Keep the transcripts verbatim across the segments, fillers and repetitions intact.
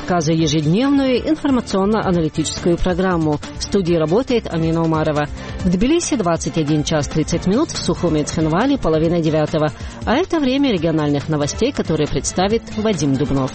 рассказываю ежедневную информационно-аналитическую программу. В студии работает Амина Умарова. В Тбилиси двадцать один час тридцать минут, в Сухуми и Цхинвале половина девятого. А это время региональных новостей, которые представит Вадим Дубнов.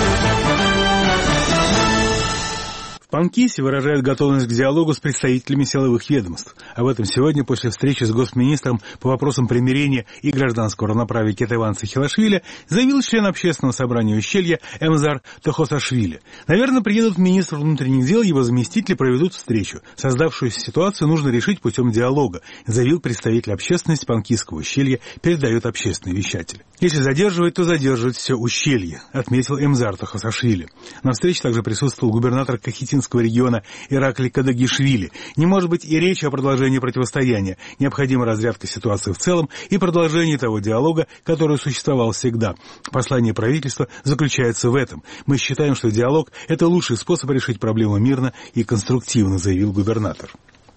В Панкисе выражают готовность к диалогу с представителями силовых ведомств. Об этом сегодня после встречи с госминистром по вопросам примирения и гражданского равноправия Кетеван Сахилашвили заявил член общественного собрания Ущелья Эмзар Тохосашвили. Наверное, приедут министр внутренних дел, его заместители проведут встречу. Создавшуюся ситуацию нужно решить путем диалога, заявил представитель общественности Панкисского ущелья, передает общественный вещатель. Если задерживать, то задерживать все ущелье, отметил Эмзар Тохосашвили. На встрече также присутствовал губернатор Кахетинского региона Иракли Кадагишвили. Не может быть и речи о продолжении противостояния. Необходима разрядка ситуации в целом и продолжение того диалога, который существовал всегда. Послание правительства заключается в этом. Мы считаем, что диалог – это лучший способ решить проблему мирно и конструктивно, заявил губернатор.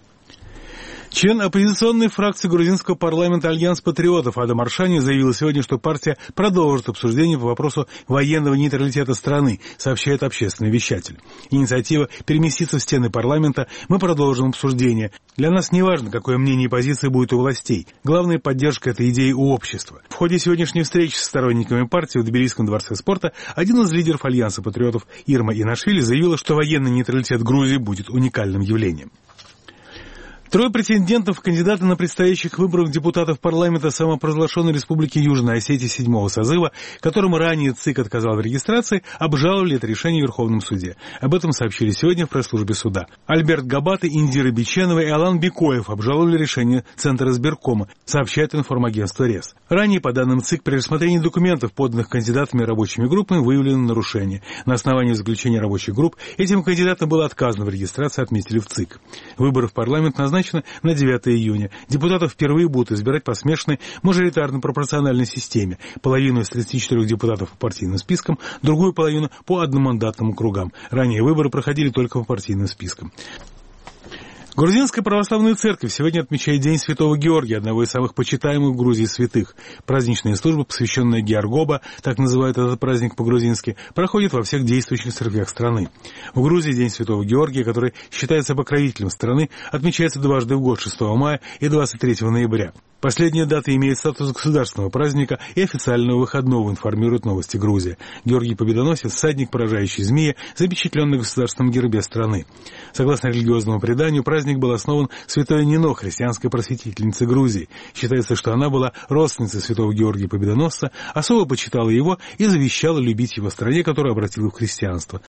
Член оппозиционной фракции грузинского парламента «Альянс патриотов» Адам Аршани заявил сегодня, что партия продолжит обсуждение по вопросу военного нейтралитета страны, сообщает общественный вещатель. Инициатива переместится в стены парламента, мы продолжим обсуждение. Для нас не важно, какое мнение и позиция будет у властей. Главная поддержка этой идеи у общества. В ходе сегодняшней встречи с сторонниками партии в Тбилисском дворце спорта один из лидеров Альянса патриотов Ирма Инашвили заявила, что военный нейтралитет Грузии будет уникальным явлением. Трое претендентов в кандидаты на предстоящих выборах депутатов парламента самопровозглашенной Республики Южная Осетия седьмого созыва, которым ранее ЦИК отказал в регистрации, обжаловали это решение в Верховном суде. Об этом сообщили сегодня в пресс-службе суда. Альберт Габаты, Индира Биченова и Алан Бекоев обжаловали решение Центра избиркома, сообщает информагентство РЕС. Ранее, по данным ЦИК, при рассмотрении документов, поданных кандидатами и рабочими группами, выявлено нарушение. На основании заключения рабочих групп этим кандидатам было отказано в регистрации, отметили в ЦИК. Выборы в парламент назначены на девятое июня. Депутатов впервые будут избирать по смешанной мажоритарно-пропорциональной системе. Половину из тридцати четырёх депутатов по партийным спискам, другую половину по одномандатным округам. Ранее выборы проходили только по партийным спискам. Грузинская православная церковь сегодня отмечает День Святого Георгия, одного из самых почитаемых в Грузии святых. Праздничная служба, посвященная Георгоба, так называют этот праздник по-грузински, проходит во всех действующих церквях страны. В Грузии День Святого Георгия, который считается покровителем страны, отмечается дважды в год, шестого мая и двадцать третьего ноября. Последняя дата имеет статус государственного праздника и официального выходного, информирует Новости Грузии. Георгий Победоносец, всадник, поражающий змея, запечатленный в государственном гербе страны. Согласно религиозному преданию, праздник был основан святой Нино, христианской просветительницей Грузии. Считается, что она была родственницей святого Георгия Победоносца, особо почитала его и завещала любить его стране, которая обратила в христианство.